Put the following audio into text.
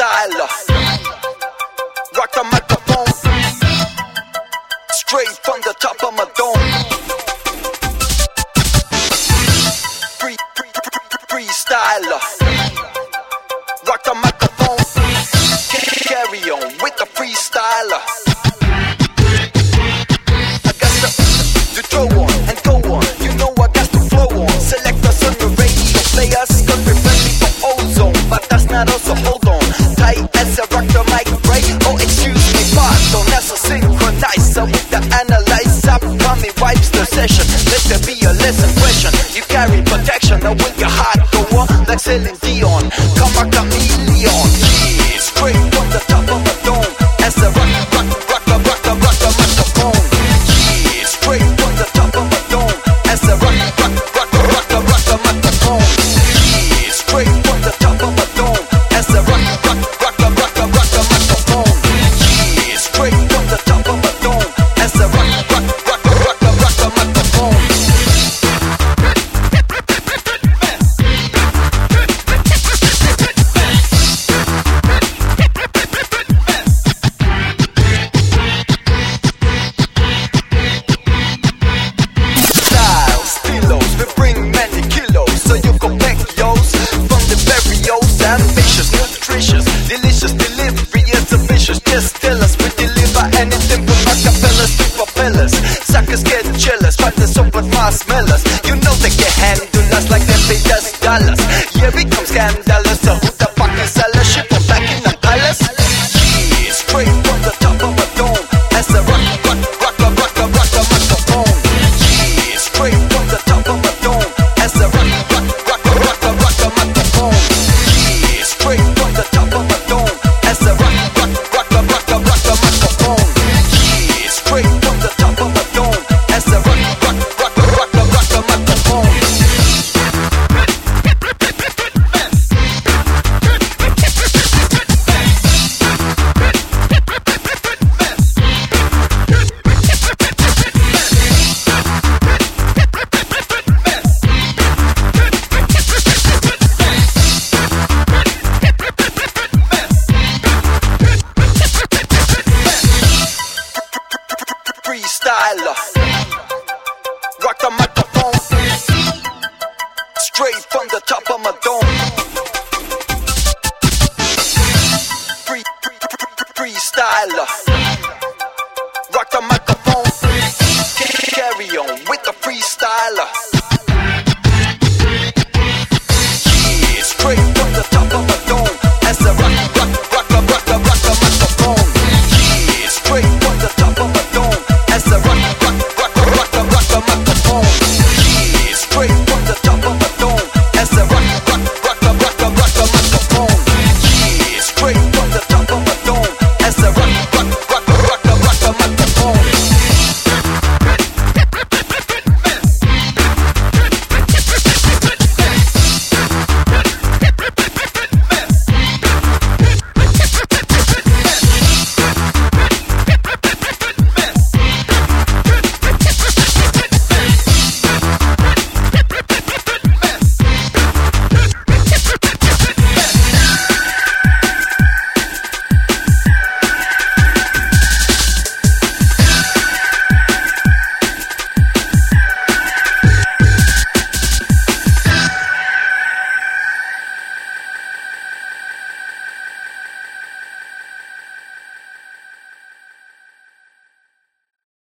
freestyler. Rock the microphone, straight from the top of my dome. Freestyler. Rock the microphone, carry on with the freestyler. I got to throw on and go on. You know I got to flow on. Select us on the radio, play us cause we're friendly for ozone. But that's not us, so hold on. Tight as I rock the mic, right? Oh, excuse me, pardon. That's a synchronizer with the analyzer. Coming wipes the session. Let there be a lesson question. You carry protection, now with your heart go on like Celine Dion. Come a chameleon. Yeah, straight from the top of the dome. As I rock the microphone. Yeah, straight from the top of the dome. As I rock the microphone. Yeah, straight from the top of the dome. As I rock the microphone. Yeah, straight from the top of the dome. As I rock the microphone. Just tell us, we deliver anything from acapellas to propellers. Suckers get jealous, but the soap marshmallows. You know they can handle us like they pay us dollars. Yeah, we come scandalous, so who the fuck is all shit from back in the palace? Yeah, straight from the top of a dome. As I rock the microphone. Yeah, straight from the top of a dome. As I rock the microphone. Yeah, straight from the top of a dome. As I rock the microphone. Yeah, straight from the top of the dome. As I rock the microphone. Freestyler. Rock the microphone, straight from the top of my dome. Freestyler.